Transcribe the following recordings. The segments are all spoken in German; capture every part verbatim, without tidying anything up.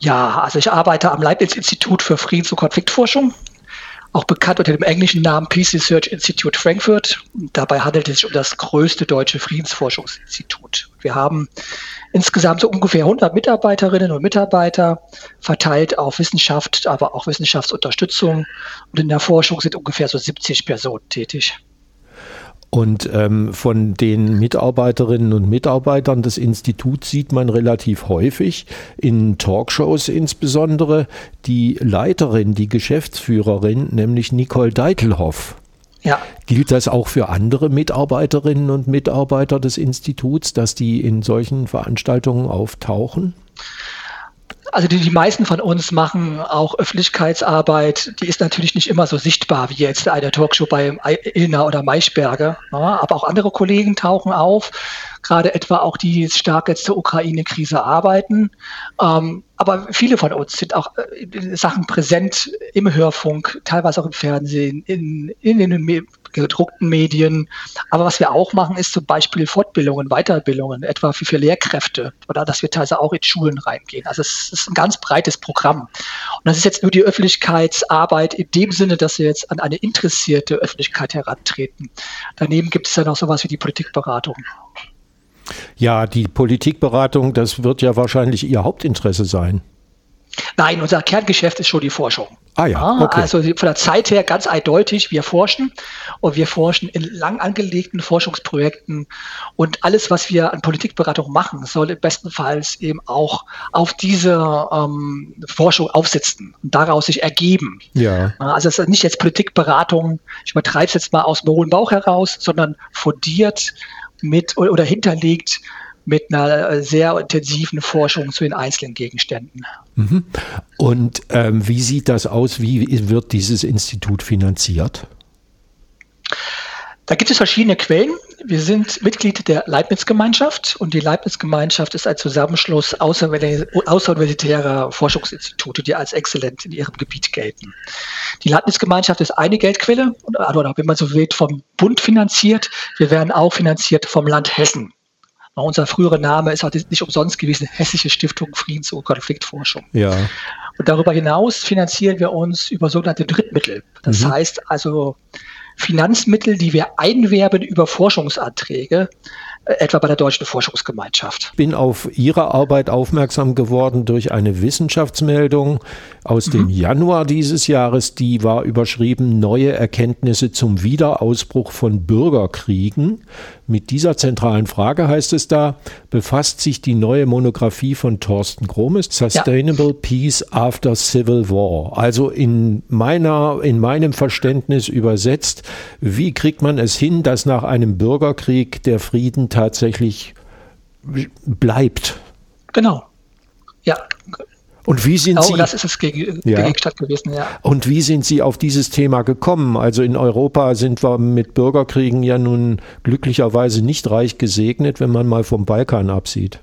Ja, also ich arbeite am Leibniz-Institut für Friedens- und Konfliktforschung, auch bekannt unter dem englischen Namen Peace Research Institute Frankfurt. Dabei handelt es sich um das größte deutsche Friedensforschungsinstitut. Wir haben insgesamt so ungefähr hundert Mitarbeiterinnen und Mitarbeiter, verteilt auf Wissenschaft, aber auch Wissenschaftsunterstützung. Und in der Forschung sind ungefähr so siebzig Personen tätig. Und ähm, von den Mitarbeiterinnen und Mitarbeitern des Instituts sieht man relativ häufig, in Talkshows insbesondere, die Leiterin, die Geschäftsführerin, nämlich Nicole Deitelhoff. Ja. Gilt das auch für andere Mitarbeiterinnen und Mitarbeiter des Instituts, dass die in solchen Veranstaltungen auftauchen? Also die, die meisten von uns machen auch Öffentlichkeitsarbeit, die ist natürlich nicht immer so sichtbar wie jetzt eine Talkshow bei Illner oder Maischberger, ja, aber auch andere Kollegen tauchen auf, gerade etwa auch die, die stark jetzt zur Ukraine-Krise arbeiten. Ähm, aber viele von uns sind auch in Sachen präsent im Hörfunk, teilweise auch im Fernsehen, in, in den gedruckten Medien. Aber was wir auch machen, ist zum Beispiel Fortbildungen, Weiterbildungen, etwa für, für Lehrkräfte oder dass wir teilweise auch in Schulen reingehen. Also es ist ein ganz breites Programm. Und das ist jetzt nur die Öffentlichkeitsarbeit in dem Sinne, dass wir jetzt an eine interessierte Öffentlichkeit herantreten. Daneben gibt es dann auch sowas wie die Politikberatung. Ja, die Politikberatung, das wird ja wahrscheinlich Ihr Hauptinteresse sein. Nein, unser Kerngeschäft ist schon die Forschung. Ah ja, okay. Also von der Zeit her ganz eindeutig, wir forschen und wir forschen in lang angelegten Forschungsprojekten und alles, was wir an Politikberatung machen, soll im bestenfalls eben auch auf diese ähm, Forschung aufsitzen und daraus sich ergeben. Ja. Also es ist nicht jetzt Politikberatung, ich übertreibe es jetzt mal aus dem hohen Bauch heraus, sondern fundiert mit oder hinterlegt mit einer sehr intensiven Forschung zu den einzelnen Gegenständen. Mhm. Und ähm, wie sieht das aus? Wie wird dieses Institut finanziert? Da gibt es verschiedene Quellen. Wir sind Mitglied der Leibniz-Gemeinschaft und die Leibniz-Gemeinschaft ist ein Zusammenschluss außeruniversitärer Forschungsinstitute, die als exzellent in ihrem Gebiet gelten. Die Leibniz-Gemeinschaft ist eine Geldquelle, oder wenn man so will, vom Bund finanziert. Wir werden auch finanziert vom Land Hessen. Unser früherer Name ist auch nicht umsonst gewesen, Hessische Stiftung Friedens- und Konfliktforschung. Ja. Und darüber hinaus finanzieren wir uns über sogenannte Drittmittel. Das mhm. heißt also Finanzmittel, die wir einwerben über Forschungsanträge, etwa bei der Deutschen Forschungsgemeinschaft. Ich bin auf Ihre Arbeit aufmerksam geworden durch eine Wissenschaftsmeldung aus mhm. dem Januar dieses Jahres. Die war überschrieben: Neue Erkenntnisse zum Wiederausbruch von Bürgerkriegen. Mit dieser zentralen Frage, heißt es da, befasst sich die neue Monographie von Thorsten Gromes, Sustainable ja. Peace After Civil War. Also in meiner, in meinem Verständnis übersetzt, wie kriegt man es hin, dass nach einem Bürgerkrieg der Frieden tatsächlich bleibt? Genau, ja. Und wie sind oh, Sie? Das ist es gegen, ja. Gegenstand gewesen, ja. Und wie sind Sie auf dieses Thema gekommen? Also in Europa sind wir mit Bürgerkriegen ja nun glücklicherweise nicht reich gesegnet, wenn man mal vom Balkan absieht.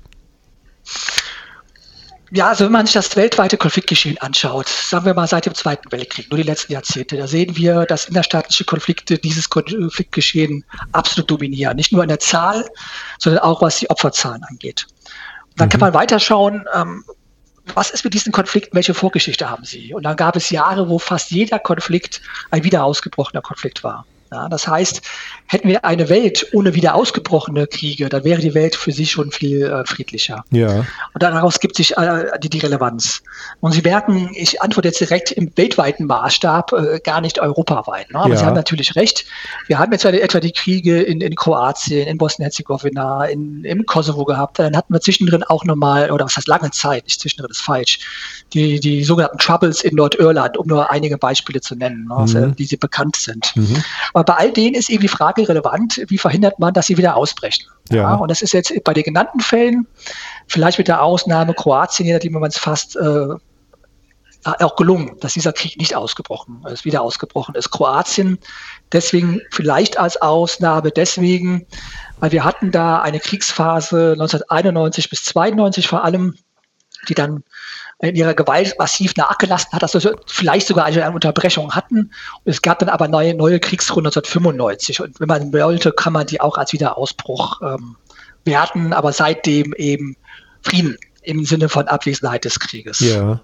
Ja, also wenn man sich das weltweite Konfliktgeschehen anschaut, sagen wir mal seit dem Zweiten Weltkrieg, nur die letzten Jahrzehnte, da sehen wir, dass innerstaatliche Konflikte dieses Konfliktgeschehen absolut dominieren. Nicht nur in der Zahl, sondern auch was die Opferzahlen angeht. Und dann mhm. kann man weiterschauen, ähm, was ist mit diesen Konflikten, welche Vorgeschichte haben sie? Und dann gab es Jahre, wo fast jeder Konflikt ein wieder ausgebrochener Konflikt war. Ja, das heißt, hätten wir eine Welt ohne wieder ausgebrochene Kriege, dann wäre die Welt für sich schon viel äh, friedlicher. Ja. Und daraus gibt sich äh, die, die Relevanz. Und Sie merken, ich antworte jetzt direkt im weltweiten Maßstab, äh, gar nicht europaweit. Ne? Aber ja. Sie haben natürlich recht. Wir haben jetzt etwa die Kriege in, in Kroatien, in Bosnien-Herzegowina, in, im Kosovo gehabt. Dann hatten wir zwischendrin auch nochmal, oder was heißt lange Zeit, nicht zwischendrin ist falsch, die, die sogenannten Troubles in Nordirland, um nur einige Beispiele zu nennen, ne? Mhm. Also, die sie bekannt sind. Mhm. Aber bei all denen ist eben die Frage relevant, wie verhindert man, dass sie wieder ausbrechen. Ja. Ja, und das ist jetzt bei den genannten Fällen, vielleicht mit der Ausnahme Kroatien, je nachdem, man es fast äh, auch gelungen, dass dieser Krieg nicht ausgebrochen ist, wieder ausgebrochen ist. Kroatien deswegen vielleicht als Ausnahme deswegen, weil wir hatten da eine Kriegsphase neunzehnhunderteinundneunzig bis zweiundneunzig vor allem, die dann in ihrer Gewalt massiv nachgelassen hat, dass wir vielleicht sogar eine Unterbrechung hatten. Und es gab dann aber neue, neue Kriegsrunden neunzehnhundertfünfundneunzig. Und wenn man wollte, kann man die auch als Wiederausbruch ähm, werten, aber seitdem eben Frieden im Sinne von Abwesenheit des Krieges. Ja.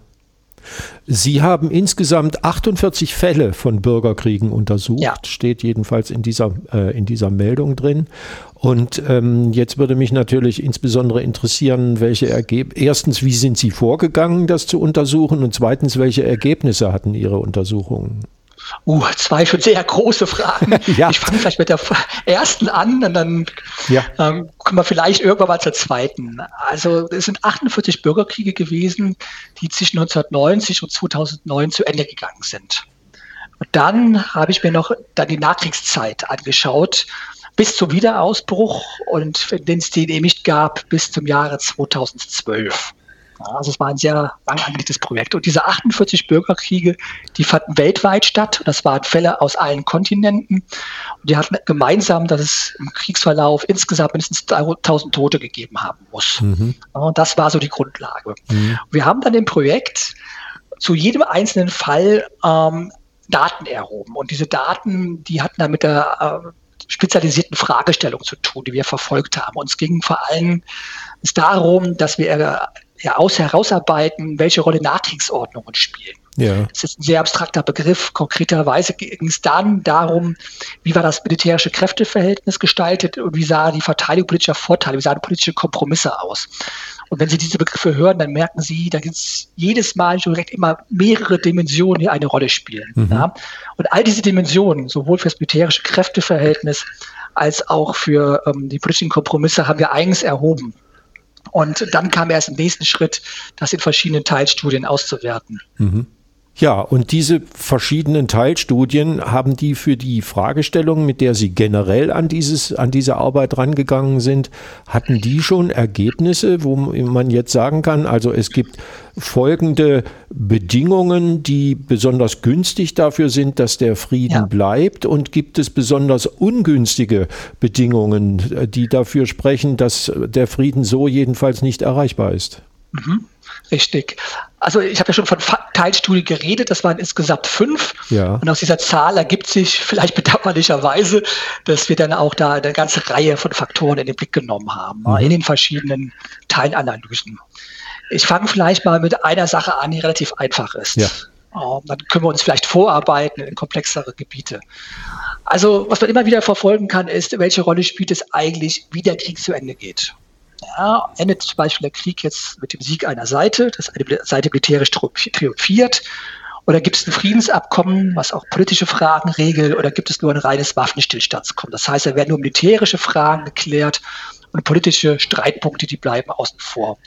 Sie haben insgesamt achtundvierzig Fälle von Bürgerkriegen untersucht, ja. Steht jedenfalls in dieser, äh, in dieser Meldung drin. Und ähm, jetzt würde mich natürlich insbesondere interessieren, welche Ergebnisse, erstens, wie sind Sie vorgegangen, das zu untersuchen, und zweitens, welche Ergebnisse hatten Ihre Untersuchungen? Uh, zwei schon sehr große Fragen. Ja. Ich fange vielleicht mit der ersten an und dann ja. ähm, kommen wir vielleicht irgendwann mal zur zweiten. Also es sind achtundvierzig Bürgerkriege gewesen, die zwischen neunzehnhundertneunzig und zweitausendneun zu Ende gegangen sind. Und dann habe ich mir noch dann die Nachkriegszeit angeschaut, bis zum Wiederausbruch, und den es den eben nicht gab, bis zum Jahre zweitausendzwölf. Also es war ein sehr lang angelegtes Projekt. Und diese achtundvierzig Bürgerkriege, die fanden weltweit statt. Das waren Fälle aus allen Kontinenten. Und die hatten gemeinsam, dass es im Kriegsverlauf insgesamt mindestens tausend Tote gegeben haben muss. Mhm. Und das war so die Grundlage. Mhm. Wir haben dann im Projekt zu jedem einzelnen Fall ähm, Daten erhoben. Und diese Daten, die hatten dann mit der äh, spezialisierten Fragestellung zu tun, die wir verfolgt haben. Und es ging vor allem darum, dass wir äh, ja, aus herausarbeiten, welche Rolle Nachkriegsordnungen spielen. Ja. Das ist ein sehr abstrakter Begriff. Konkreterweise ging es dann darum, wie war das militärische Kräfteverhältnis gestaltet und wie sah die Verteilung politischer Vorteile, wie sahen politische Kompromisse aus. Und wenn Sie diese Begriffe hören, dann merken Sie, da gibt es jedes Mal schon direkt immer mehrere Dimensionen, die eine Rolle spielen. Mhm. Ja? Und all diese Dimensionen, sowohl für das militärische Kräfteverhältnis als auch für ähm, die politischen Kompromisse, haben wir eigens erhoben. Und dann kam erst im nächsten Schritt, das in verschiedenen Teilstudien auszuwerten. Mhm. Ja, und diese verschiedenen Teilstudien, haben die für die Fragestellung, mit der Sie generell an dieses, an diese Arbeit rangegangen sind, hatten die schon Ergebnisse, wo man jetzt sagen kann, also es gibt folgende Bedingungen, die besonders günstig dafür sind, dass der Frieden ja. bleibt, und gibt es besonders ungünstige Bedingungen, die dafür sprechen, dass der Frieden so jedenfalls nicht erreichbar ist? Mhm. Richtig. Also ich habe ja schon von Teilstudien geredet, das waren insgesamt fünf. Ja. Und aus dieser Zahl ergibt sich vielleicht bedauerlicherweise, dass wir dann auch da eine ganze Reihe von Faktoren in den Blick genommen haben, mhm. in den verschiedenen Teilanalysen. Ich fange vielleicht mal mit einer Sache an, die relativ einfach ist. Ja. Dann können wir uns vielleicht vorarbeiten in komplexere Gebiete. Also was man immer wieder verfolgen kann, ist, welche Rolle spielt es eigentlich, wie der Krieg zu Ende geht. Ja, endet zum Beispiel der Krieg jetzt mit dem Sieg einer Seite, dass eine Seite militärisch triumphiert, oder gibt es ein Friedensabkommen, was auch politische Fragen regelt, oder gibt es nur ein reines Waffenstillstandsabkommen? Das heißt, da werden nur militärische Fragen geklärt und politische Streitpunkte, die bleiben außen vor.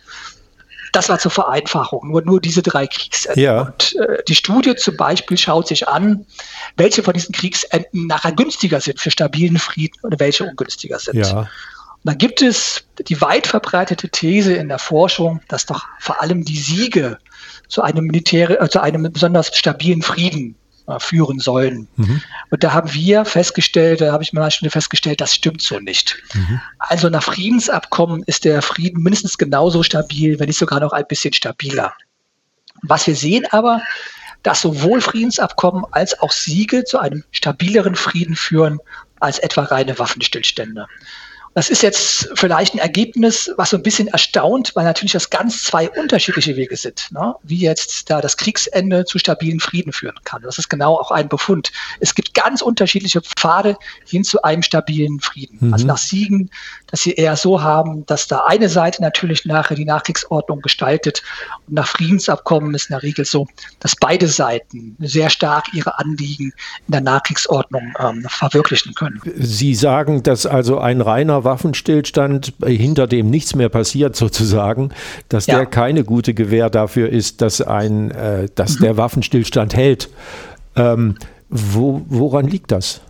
Das war zur Vereinfachung, nur, nur diese drei Kriegsenden. Ja. Und äh, die Studie zum Beispiel schaut sich an, welche von diesen Kriegsenden nachher günstiger sind für stabilen Frieden und welche ungünstiger sind. Ja. Und dann gibt es die weit verbreitete These in der Forschung, dass doch vor allem die Siege zu einem Militär, äh, zu einem besonders stabilen Frieden äh, führen sollen. Mhm. Und da haben wir festgestellt, da habe ich mal schon festgestellt, das stimmt so nicht. Mhm. Also nach Friedensabkommen ist der Frieden mindestens genauso stabil, wenn nicht sogar noch ein bisschen stabiler. Was wir sehen aber, dass sowohl Friedensabkommen als auch Siege zu einem stabileren Frieden führen als etwa reine Waffenstillstände. Das ist jetzt vielleicht ein Ergebnis, was so ein bisschen erstaunt, weil natürlich das ganz zwei unterschiedliche Wege sind, ne? Wie jetzt da das Kriegsende zu stabilen Frieden führen kann. Das ist genau auch ein Befund. Es gibt ganz unterschiedliche Pfade hin zu einem stabilen Frieden. Mhm. Also nach Siegen, dass sie eher so haben, dass da eine Seite natürlich nachher die Nachkriegsordnung gestaltet, und nach Friedensabkommen ist in der Regel so, dass beide Seiten sehr stark ihre Anliegen in der Nachkriegsordnung ähm, verwirklichen können. Sie sagen, dass also ein reiner Waffenstillstand, hinter dem nichts mehr passiert sozusagen, dass ja. der keine gute Gewähr dafür ist, dass, ein, äh, dass mhm. der Waffenstillstand hält. Ähm, wo, woran liegt das?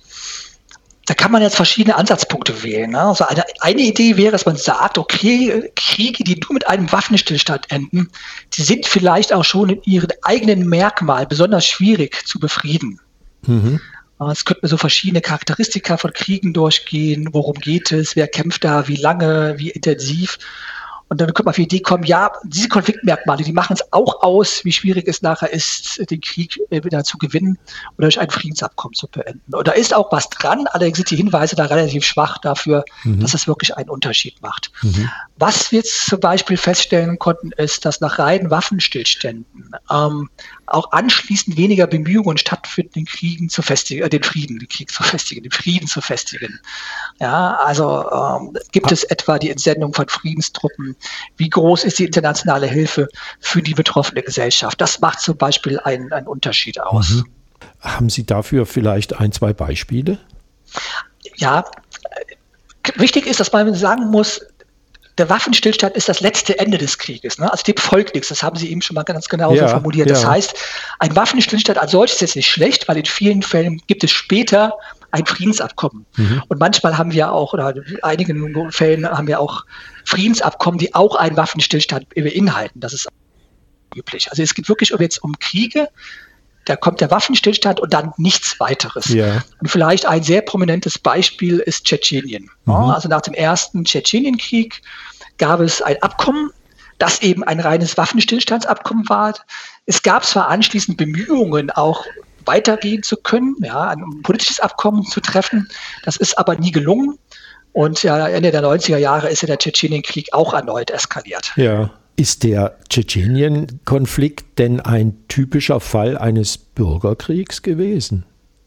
Da kann man jetzt verschiedene Ansatzpunkte wählen. Ne? Also eine, eine Idee wäre, dass man sagt, okay, Kriege, die nur mit einem Waffenstillstand enden, die sind vielleicht auch schon in ihren eigenen Merkmal besonders schwierig zu befrieden. Mhm. Es könnten so verschiedene Charakteristika von Kriegen durchgehen. Worum geht es? Wer kämpft da? Wie lange? Wie intensiv? Und dann könnte man auf die Idee kommen, ja, diese Konfliktmerkmale, die machen es auch aus, wie schwierig es nachher ist, den Krieg wieder zu gewinnen oder durch ein Friedensabkommen zu beenden. Und da ist auch was dran, allerdings sind die Hinweise da relativ schwach dafür, mhm. dass es wirklich einen Unterschied macht. Mhm. Was wir jetzt zum Beispiel feststellen konnten, ist, dass nach reinen Waffenstillständen ähm, auch anschließend weniger Bemühungen stattfinden, den Kriegen zu festigen, äh, den Frieden, den Krieg zu festigen, den Frieden zu festigen. Ja, also ähm, gibt es etwa die Entsendung von Friedenstruppen? Wie groß ist die internationale Hilfe für die betroffene Gesellschaft? Das macht zum Beispiel einen, einen Unterschied aus. Mhm. Haben Sie dafür vielleicht ein, zwei Beispiele? Ja, wichtig ist, dass man sagen muss, der Waffenstillstand ist das letzte Ende des Krieges. Ne? Also dem folgt nichts. Das haben Sie eben schon mal ganz genau so ja, formuliert. Das ja. heißt, ein Waffenstillstand als solches ist jetzt nicht schlecht, weil in vielen Fällen gibt es später ein Friedensabkommen. Mhm. Und manchmal haben wir auch, oder in einigen Fällen haben wir auch Friedensabkommen, die auch einen Waffenstillstand beinhalten. Das ist üblich. Also es geht wirklich jetzt um Kriege. Da kommt der Waffenstillstand und dann nichts weiteres. Ja. Und vielleicht ein sehr prominentes Beispiel ist Tschetschenien. Mhm. Also nach dem ersten Tschetschenienkrieg gab es ein Abkommen, das eben ein reines Waffenstillstandsabkommen war. Es gab zwar anschließend Bemühungen, auch weitergehen zu können, ja, ein politisches Abkommen zu treffen. Das ist aber nie gelungen. Und ja, Ende der neunziger Jahre ist ja der Tschetschenienkrieg auch erneut eskaliert. Ja. Ist der Tschetschenien-Konflikt denn ein typischer Fall eines Bürgerkriegs gewesen?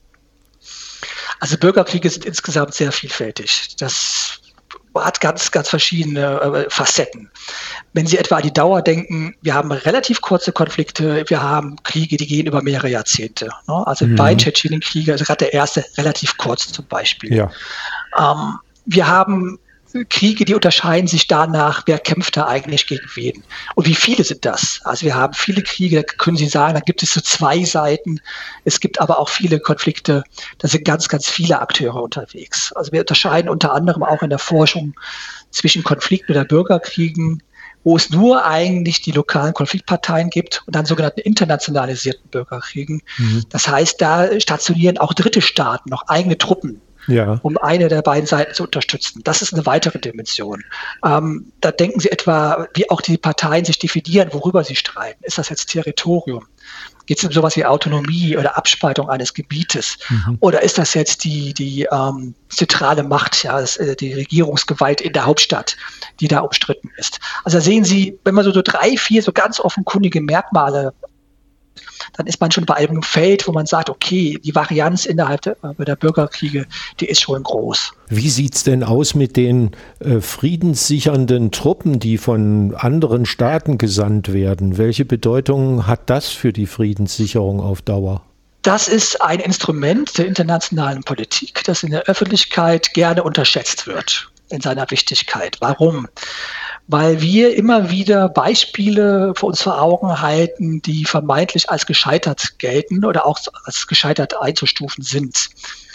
Also Bürgerkriege sind insgesamt sehr vielfältig. Das hat ganz, ganz verschiedene äh, Facetten. Wenn Sie etwa an die Dauer denken, wir haben relativ kurze Konflikte, wir haben Kriege, die gehen über mehrere Jahrzehnte. Ne? Also mhm. bei Tschetschenienkriege, also gerade der erste, relativ kurz zum Beispiel. Ja. Ähm, wir haben Kriege, die unterscheiden sich danach, wer kämpft da eigentlich gegen wen. Und wie viele sind das? Also wir haben viele Kriege, da können Sie sagen, da gibt es so zwei Seiten. Es gibt aber auch viele Konflikte, da sind ganz, ganz viele Akteure unterwegs. Also wir unterscheiden unter anderem auch in der Forschung zwischen Konflikten oder Bürgerkriegen, wo es nur eigentlich die lokalen Konfliktparteien gibt und dann sogenannten internationalisierten Bürgerkriegen. Mhm. Das heißt, da stationieren auch dritte Staaten noch eigene Truppen, ja. um eine der beiden Seiten zu unterstützen. Das ist eine weitere Dimension. Ähm, da denken Sie etwa, wie auch die Parteien sich definieren, worüber sie streiten. Ist das jetzt Territorium? Geht es um sowas wie Autonomie oder Abspaltung eines Gebietes? Mhm. Oder ist das jetzt die, die ähm, zentrale Macht, ja, das, äh, die Regierungsgewalt in der Hauptstadt, die da umstritten ist? Also da sehen Sie, wenn man so, so drei, vier so ganz offenkundige Merkmale, dann ist man schon bei einem Feld, wo man sagt, okay, die Varianz innerhalb der, der Bürgerkriege, die ist schon groß. Wie sieht es denn aus mit den äh, friedenssichernden Truppen, die von anderen Staaten gesandt werden? Welche Bedeutung hat das für die Friedenssicherung auf Dauer? Das ist ein Instrument der internationalen Politik, das in der Öffentlichkeit gerne unterschätzt wird in seiner Wichtigkeit. Warum? Weil wir immer wieder Beispiele für uns vor Augen halten, die vermeintlich als gescheitert gelten oder auch als gescheitert einzustufen sind.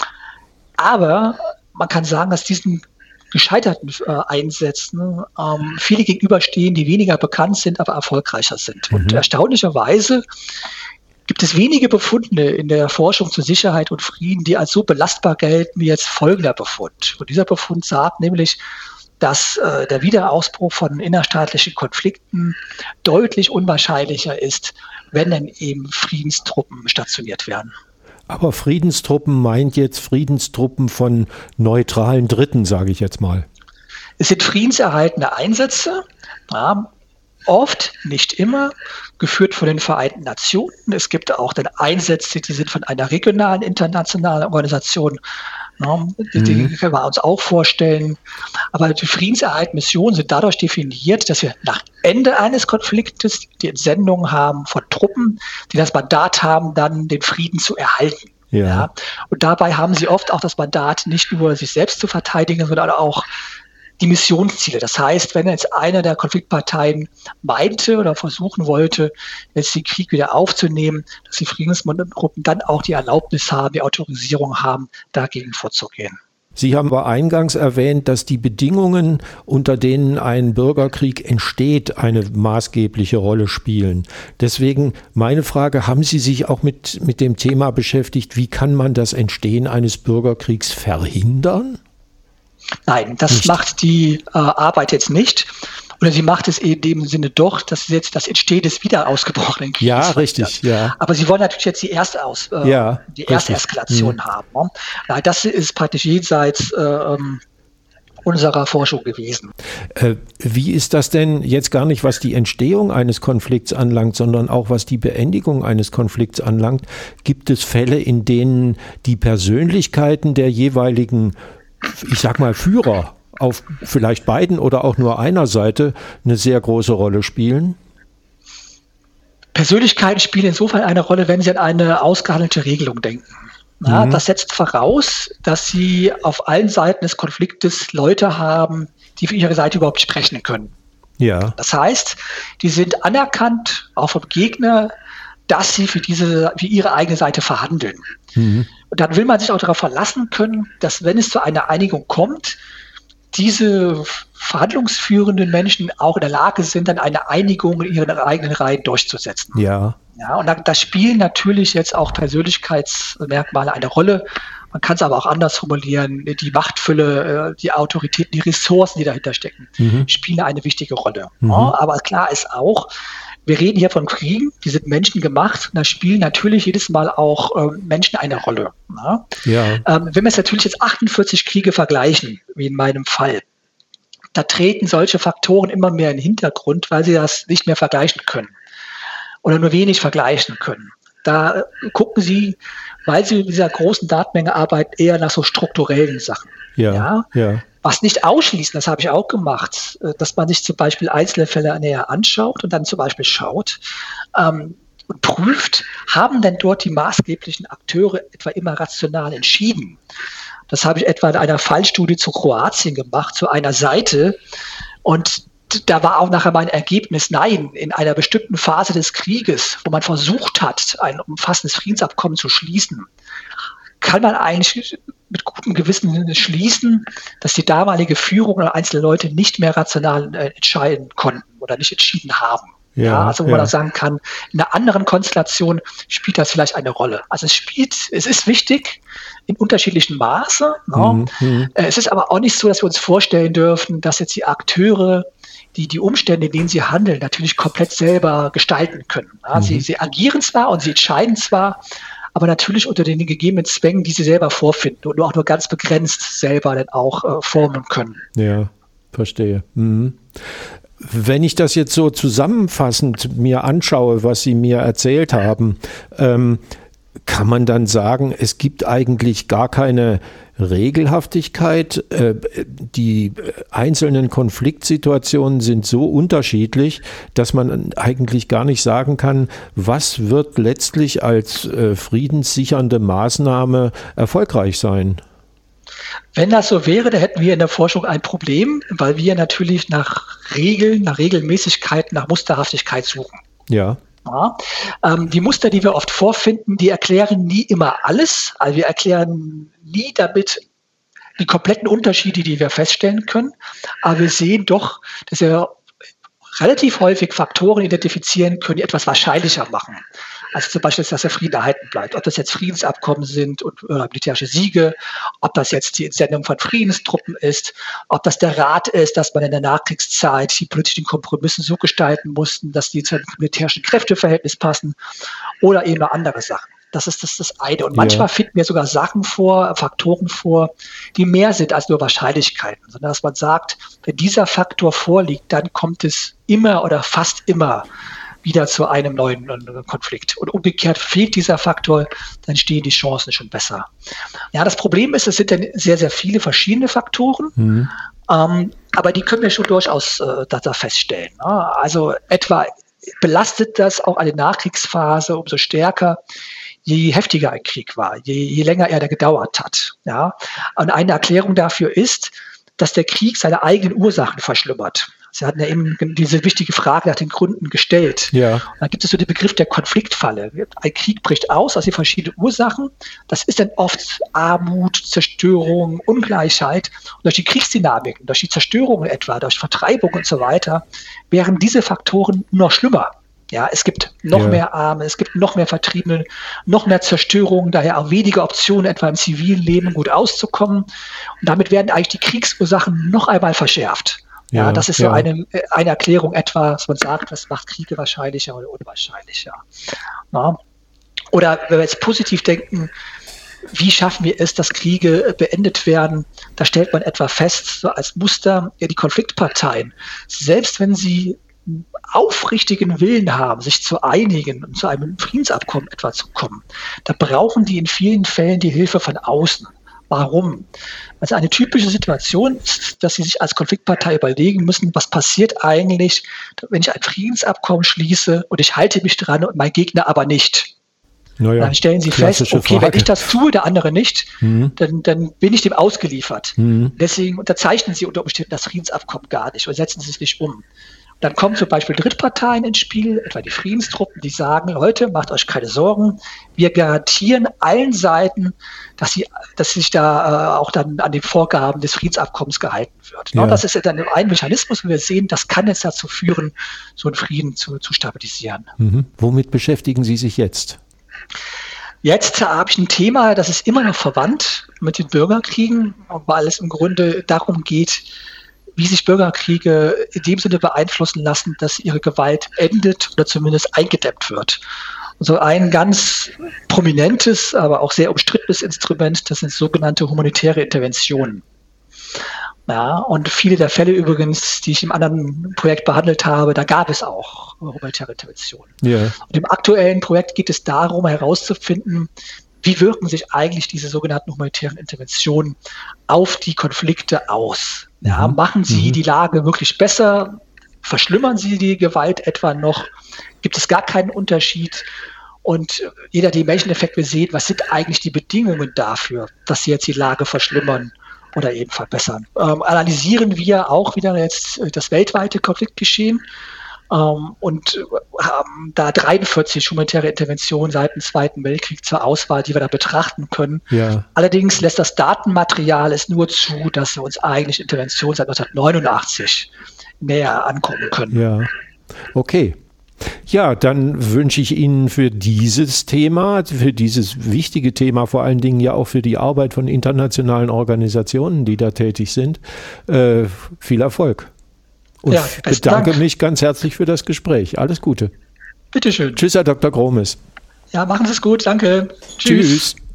Aber man kann sagen, dass diesen gescheiterten äh, Einsätzen ähm, viele gegenüberstehen, die weniger bekannt sind, aber erfolgreicher sind. Mhm. Und erstaunlicherweise gibt es wenige Befunde in der Forschung zur Sicherheit und Frieden, die als so belastbar gelten wie jetzt folgender Befund. Und dieser Befund sagt nämlich, dass äh, der Wiederausbruch von innerstaatlichen Konflikten deutlich unwahrscheinlicher ist, wenn dann eben Friedenstruppen stationiert werden. Aber Friedenstruppen meint jetzt Friedenstruppen von neutralen Dritten, sage ich jetzt mal. Es sind friedenserhaltende Einsätze, ja, oft, nicht immer, geführt von den Vereinten Nationen. Es gibt auch dann Einsätze, die sind von einer regionalen internationalen Organisation. Ja, die, die mhm. können wir uns auch vorstellen. Aber die friedenserhaltenden Missionen sind dadurch definiert, dass wir nach Ende eines Konfliktes die Entsendung haben von Truppen, die das Mandat haben, dann den Frieden zu erhalten. Ja. Ja. Und dabei haben sie oft auch das Mandat, nicht nur sich selbst zu verteidigen, sondern auch die Missionsziele. Das heißt, wenn jetzt einer der Konfliktparteien meinte oder versuchen wollte, jetzt den Krieg wieder aufzunehmen, dass die Friedensgruppen dann auch die Erlaubnis haben, die Autorisierung haben, dagegen vorzugehen. Sie haben aber eingangs erwähnt, dass die Bedingungen, unter denen ein Bürgerkrieg entsteht, eine maßgebliche Rolle spielen. Deswegen meine Frage, haben Sie sich auch mit, mit dem Thema beschäftigt, wie kann man das Entstehen eines Bürgerkriegs verhindern? Nein, das nicht. macht die äh, Arbeit jetzt nicht. Oder sie macht es in dem Sinne doch, dass sie jetzt das Entstehen des wieder ausgebrochenen Krieges Ja, richtig, ja. Aber sie wollen natürlich jetzt die erste, Aus, äh, ja, die erste richtig. Eskalation mhm. haben. Ne? Ja, das ist praktisch jenseits äh, unserer Forschung gewesen. Äh, wie ist das denn jetzt gar nicht, was die Entstehung eines Konflikts anlangt, sondern auch was die Beendigung eines Konflikts anlangt? Gibt es Fälle, in denen die Persönlichkeiten der jeweiligen, ich sag mal, Führer auf vielleicht beiden oder auch nur einer Seite eine sehr große Rolle spielen? Persönlichkeiten spielen insofern eine Rolle, wenn sie an eine ausgehandelte Regelung denken. Ja, mhm. Das setzt voraus, dass sie auf allen Seiten des Konfliktes Leute haben, die für ihre Seite überhaupt sprechen können. Ja. Das heißt, die sind anerkannt, auch vom Gegner, dass sie für diese, für ihre eigene Seite verhandeln. Mhm. Und dann will man sich auch darauf verlassen können, dass, wenn es zu einer Einigung kommt, diese verhandlungsführenden Menschen auch in der Lage sind, dann eine Einigung in ihren eigenen Reihen durchzusetzen. Ja. Ja, und da, da spielen natürlich jetzt auch Persönlichkeitsmerkmale eine Rolle. Man kann es aber auch anders formulieren. Die Machtfülle, die Autorität, die Ressourcen, die dahinter stecken, mhm. spielen eine wichtige Rolle. Mhm. Ja, aber klar ist auch, wir reden hier von Kriegen, die sind menschengemacht. Und da spielen natürlich jedes Mal auch ähm, Menschen eine Rolle. Ja? Ja. Ähm, wenn wir jetzt natürlich jetzt achtundvierzig Kriege vergleichen, wie in meinem Fall, da treten solche Faktoren immer mehr in den Hintergrund, weil sie das nicht mehr vergleichen können. Oder nur wenig vergleichen können. Da gucken Sie, weil Sie in dieser großen Datenmenge arbeiten, eher nach so strukturellen Sachen. Ja, ja. ja. Was nicht ausschließen, das habe ich auch gemacht, dass man sich zum Beispiel einzelne Fälle näher anschaut und dann zum Beispiel schaut ähm, und prüft, haben denn dort die maßgeblichen Akteure etwa immer rational entschieden? Das habe ich etwa in einer Fallstudie zu Kroatien gemacht, zu einer Seite, und da war auch nachher mein Ergebnis, nein, in einer bestimmten Phase des Krieges, wo man versucht hat, ein umfassendes Friedensabkommen zu schließen, kann man eigentlich mit gutem Gewissen schließen, dass die damalige Führung oder einzelne Leute nicht mehr rational entscheiden konnten oder nicht entschieden haben. Ja, ja, also wo ja. man auch sagen kann, in einer anderen Konstellation spielt das vielleicht eine Rolle. Also es spielt, es ist wichtig in unterschiedlichen Maße. Mhm. Ne? Es ist aber auch nicht so, dass wir uns vorstellen dürfen, dass jetzt die Akteure die die Umstände, in denen sie handeln, natürlich komplett selber gestalten können. Ja, mhm. sie, sie agieren zwar und sie entscheiden zwar, aber natürlich unter den gegebenen Zwängen, die sie selber vorfinden und nur auch nur ganz begrenzt selber dann auch äh, formen können. Ja, verstehe. Mhm. Wenn ich das jetzt so zusammenfassend mir anschaue, was Sie mir erzählt haben, ähm, kann man dann sagen, es gibt eigentlich gar keine Regelhaftigkeit. Äh, die einzelnen Konfliktsituationen sind so unterschiedlich, dass man eigentlich gar nicht sagen kann, was wird letztlich als äh, friedenssichernde Maßnahme erfolgreich sein. Wenn das so wäre, dann hätten wir in der Forschung ein Problem, weil wir natürlich nach Regeln, nach Regelmäßigkeit, nach Musterhaftigkeit suchen. Ja. Ja, ähm, die Muster, die wir oft vorfinden, die erklären nie immer alles. Also wir erklären nie damit die kompletten Unterschiede, die wir feststellen können. Aber wir sehen doch, dass wir relativ häufig Faktoren identifizieren können, die etwas wahrscheinlicher machen. Also zum Beispiel, dass der Frieden erhalten bleibt. Ob das jetzt Friedensabkommen sind und oder militärische Siege, ob das jetzt die Entsendung von Friedenstruppen ist, ob das der Rat ist, dass man in der Nachkriegszeit die politischen Kompromisse so gestalten mussten, dass die zum militärischen Kräfteverhältnis passen, oder eben andere Sachen. Das ist das, das eine. Und manchmal ja. finden wir sogar Sachen vor, Faktoren vor, die mehr sind als nur Wahrscheinlichkeiten, sondern dass man sagt, wenn dieser Faktor vorliegt, dann kommt es immer oder fast immer wieder zu einem neuen Konflikt. Und umgekehrt fehlt dieser Faktor, dann stehen die Chancen schon besser. Ja, das Problem ist, es sind dann sehr, sehr viele verschiedene Faktoren, mhm. ähm, aber die können wir schon durchaus äh, da feststellen. Ne? Also etwa belastet das auch eine Nachkriegsphase umso stärker, je heftiger ein Krieg war, je, je länger er da gedauert hat. Ja? Und eine Erklärung dafür ist, dass der Krieg seine eigenen Ursachen verschlimmert. Sie hatten ja eben diese wichtige Frage nach den Gründen gestellt. Ja. Und dann gibt es so den Begriff der Konfliktfalle. Ein Krieg bricht aus aus den verschiedenen Ursachen. Das ist dann oft Armut, Zerstörung, Ungleichheit. Und durch die Kriegsdynamiken, durch die Zerstörung etwa, durch Vertreibung und so weiter, wären diese Faktoren noch schlimmer. Ja, es gibt noch ja. mehr Arme, es gibt noch mehr Vertriebene, noch mehr Zerstörung, daher auch weniger Optionen, etwa im zivilen Leben gut auszukommen. Und damit werden eigentlich die Kriegsursachen noch einmal verschärft. Ja, ja, das ist so ja. eine, eine Erklärung etwa, dass man sagt, was macht Kriege wahrscheinlicher oder unwahrscheinlicher. Ja. Oder wenn wir jetzt positiv denken, wie schaffen wir es, dass Kriege beendet werden? Da stellt man etwa fest, so als Muster, ja, die Konfliktparteien, selbst wenn sie aufrichtigen Willen haben, sich zu einigen und zu einem Friedensabkommen etwa zu kommen, da brauchen die in vielen Fällen die Hilfe von außen. Warum? Also eine typische Situation ist, dass sie sich als Konfliktpartei überlegen müssen, was passiert eigentlich, wenn ich ein Friedensabkommen schließe und ich halte mich dran und mein Gegner aber nicht. Naja, dann stellen sie fest, okay, Frage. wenn ich das tue, der andere nicht, mhm. dann, dann bin ich dem ausgeliefert. Mhm. Deswegen unterzeichnen sie unter Umständen das Friedensabkommen gar nicht oder setzen es nicht um. Dann kommen zum Beispiel Drittparteien ins Spiel, etwa die Friedenstruppen, die sagen, Leute, macht euch keine Sorgen, wir garantieren allen Seiten, dass, sie, dass sich da äh, auch dann an den Vorgaben des Friedensabkommens gehalten wird. Ja. Das ist dann ein Mechanismus, wo wir sehen, das kann jetzt dazu führen, so einen Frieden zu, zu stabilisieren. Mhm. Womit beschäftigen Sie sich jetzt? Jetzt habe ich ein Thema, das ist immer noch verwandt mit den Bürgerkriegen, weil es im Grunde darum geht, wie sich Bürgerkriege in dem Sinne beeinflussen lassen, dass ihre Gewalt endet oder zumindest eingedämmt wird. Und so ein ganz prominentes, aber auch sehr umstrittenes Instrument, das sind sogenannte humanitäre Interventionen. Ja, und viele der Fälle übrigens, die ich im anderen Projekt behandelt habe, da gab es auch humanitäre Interventionen. Yeah. Und im aktuellen Projekt geht es darum, herauszufinden, wie wirken sich eigentlich diese sogenannten humanitären Interventionen auf die Konflikte aus? Ja, mhm. Machen sie mhm. die Lage wirklich besser? Verschlimmern sie die Gewalt etwa noch? Gibt es gar keinen Unterschied? Und jeder Dimension-Effekt, wir sehen, was sind eigentlich die Bedingungen dafür, dass sie jetzt die Lage verschlimmern oder eben verbessern. Ähm, analysieren wir auch wieder jetzt das weltweite Konfliktgeschehen ähm, und haben da dreiundvierzig humanitäre Interventionen seit dem Zweiten Weltkrieg zur Auswahl, die wir da betrachten können. Ja. Allerdings lässt das Datenmaterial es nur zu, dass wir uns eigentlich Interventionen seit neunzehnhundertneunundachtzig näher angucken können. Ja, okay. Ja, dann wünsche ich Ihnen für dieses Thema, für dieses wichtige Thema, vor allen Dingen ja auch für die Arbeit von internationalen Organisationen, die da tätig sind, äh, viel Erfolg. Und ja, bedanke Dank. mich ganz herzlich für das Gespräch. Alles Gute. Bitteschön. Tschüss, Herr Doktor Gromes. Ja, machen Sie es gut. Danke. Tschüss. Tschüss.